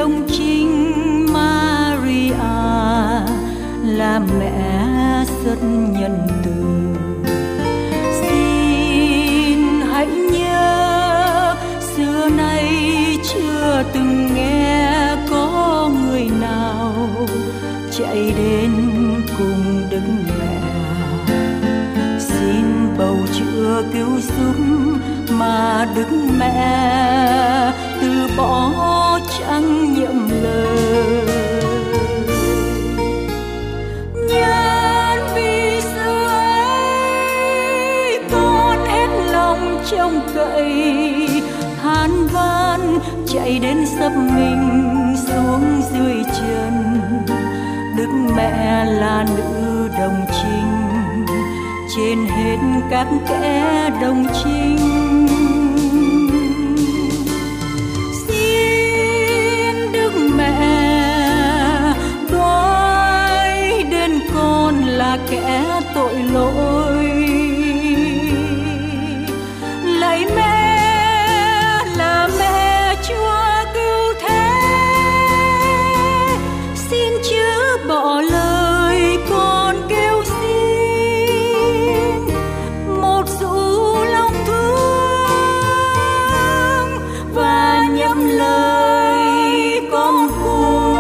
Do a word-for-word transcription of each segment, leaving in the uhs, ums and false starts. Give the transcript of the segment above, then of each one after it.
đồng trinh Maria là mẹ rất nhân từ. Xin hãy nhớ xưa nay chưa từng nghe có người nào chạy đến cùng Đức Mẹ xin bầu chữa cứu giúp, mà Đức Mẹ từ bỏ chẳng nhiệm lời. Nhân vì xưa ấy con hết lòng trông cậy, than van chạy đến sắp mình xuống dưới chân. Đức Mẹ là nữ đồng trinh trên hết các kẻ đồng trinh. Xin Đức Mẹ đoái đến con là kẻ tội lỗi, lạy mẹ là mẹ Chúa cứu thế, xin chớ bỏ lời con kêu xin một dụ lòng thương và nhậm lời con cùng.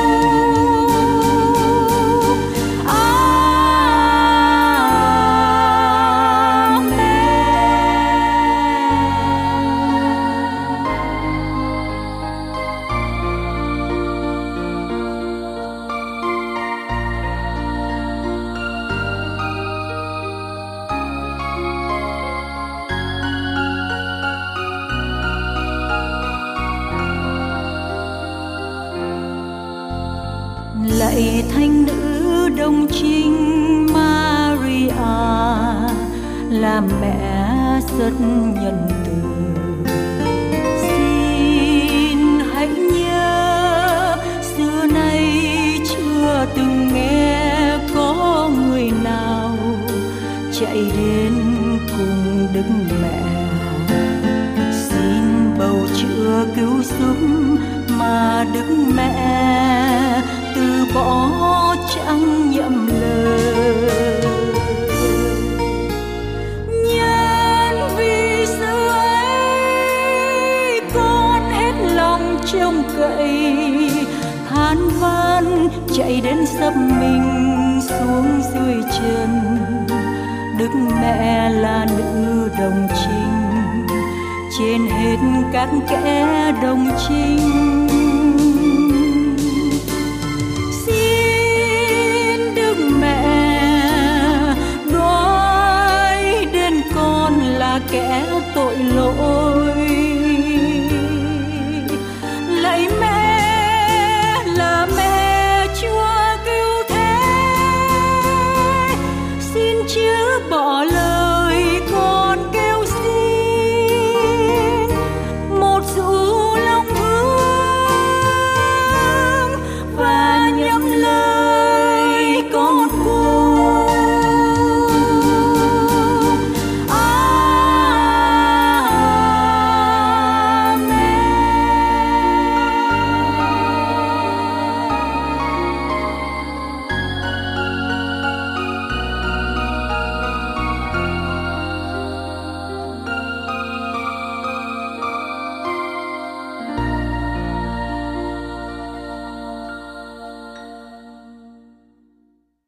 Lạy thánh nữ đồng trinh Maria là mẹ rất nhân từ. Xin hãy nhớ xưa nay chưa từng nghe có người nào chạy đến cùng Đức Mẹ xin bầu chữa cứu giúp, mà Đức Mẹ từ bỏ chẳng nhậm lời. Nhân vì xưa ấy con hết lòng trông cậy, than van chạy đến sắp mình xuống dưới chân. Đức Mẹ là nữ đồng trinh trên hết các kẻ đồng trinh. Kẻ tội lỗi